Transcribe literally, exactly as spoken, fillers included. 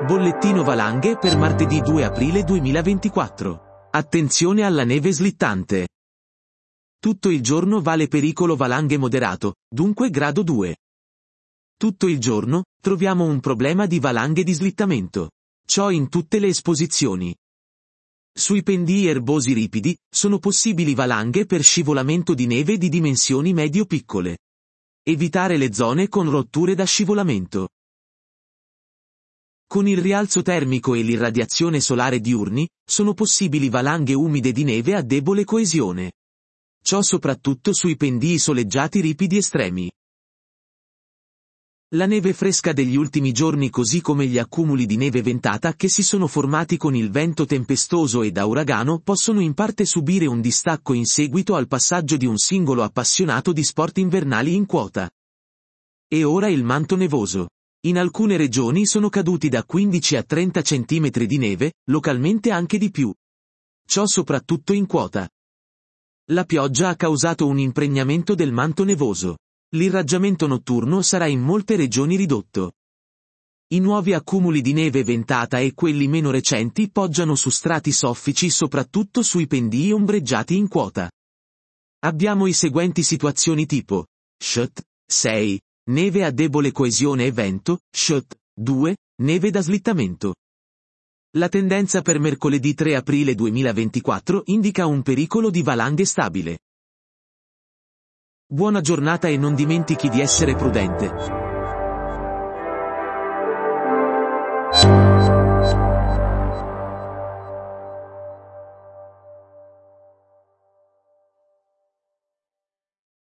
Bollettino valanghe per martedì due aprile duemilaventiquattro. Attenzione alla neve slittante. Tutto il giorno vale pericolo valanghe moderato, dunque grado due. Tutto il giorno, troviamo un problema di valanghe di slittamento. Ciò in tutte le esposizioni. Sui pendii erbosi ripidi, sono possibili valanghe per scivolamento di neve di dimensioni medio-piccole. Evitare le zone con rotture da scivolamento. Con il rialzo termico e l'irradiazione solare diurni, sono possibili valanghe umide di neve a debole coesione. Ciò soprattutto sui pendii soleggiati ripidi estremi. La neve fresca degli ultimi giorni così come gli accumuli di neve ventata che si sono formati con il vento tempestoso e da uragano possono in parte subire un distacco in seguito al passaggio di un singolo appassionato di sport invernali in quota. E ora il manto nevoso. In alcune regioni sono caduti da quindici a trenta centimetri di neve, localmente anche di più. Ciò soprattutto in quota. La pioggia ha causato un impregnamento del manto nevoso. L'irraggiamento notturno sarà in molte regioni ridotto. I nuovi accumuli di neve ventata e quelli meno recenti poggiano su strati soffici soprattutto sui pendii ombreggiati in quota. Abbiamo i seguenti situazioni tipo: S H T sei, neve a debole coesione e vento, S H T due, neve da slittamento. La tendenza per mercoledì tre aprile duemilaventiquattro indica un pericolo di valanghe stabile. Buona giornata e non dimentichi di essere prudente.